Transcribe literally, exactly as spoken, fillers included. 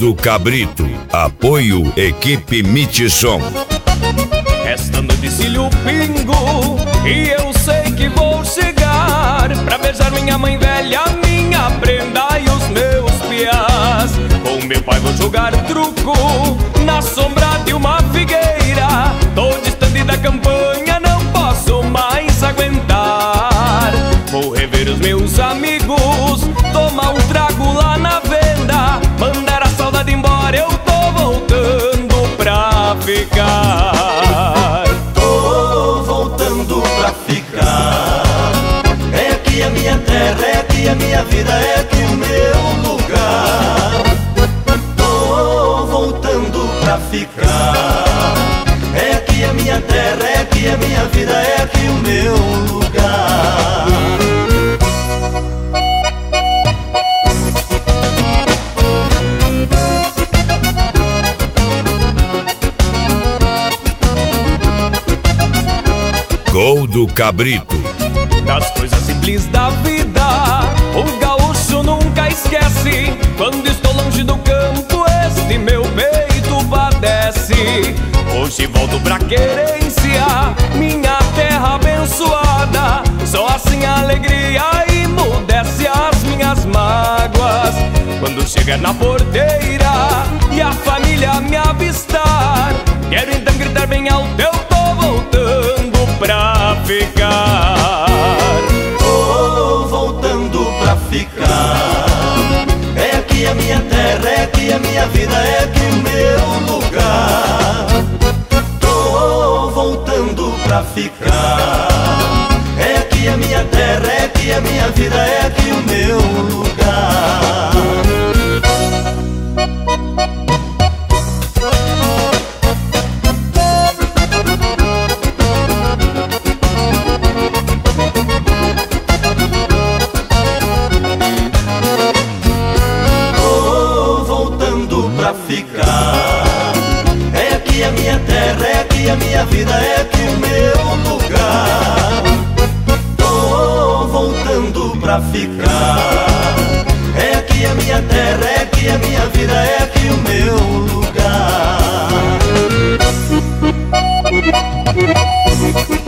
do Cabrito. Apoio Equipe Mitissom. Esta noite cilho o pingo e eu sei que vou chegar pra beijar minha mãe velha, minha prenda e os meus piás. Com meu pai vou jogar truco na sombra de uma figueira. Tô distante da campanha, não posso mais aguentar. Vou rever os meus amigos, tomar um trago lá na venda, mandar a saudade embora, eu tô voltando pra ficar. Tô voltando pra ficar. É aqui a minha terra, é aqui a minha vida, é aqui o meu lugar. Tô voltando pra ficar. É aqui a minha terra, é aqui a minha vida, é aqui o meu lugar. Gol do Cabrito. Das coisas simples da vida, o gaúcho nunca esquece. Quando estou longe do campo, este meu peito padece. Hoje volto pra querência, minha terra abençoada. Só assim a alegria emudece as minhas mágoas. Quando chegar na porteira e a família me avistar, quero então gritar bem alto, eu tô voltando pra ficar. Tô voltando pra ficar. É aqui a minha terra, é aqui a minha vida, é aqui o meu lugar. Tô voltando pra ficar. É aqui a minha terra, é aqui a minha vida, é aqui o meu lugar. Ficar. É aqui a minha terra, é aqui a minha vida, é aqui o meu lugar. Tô voltando pra ficar. É aqui a minha terra, é aqui a minha vida, é aqui o meu lugar.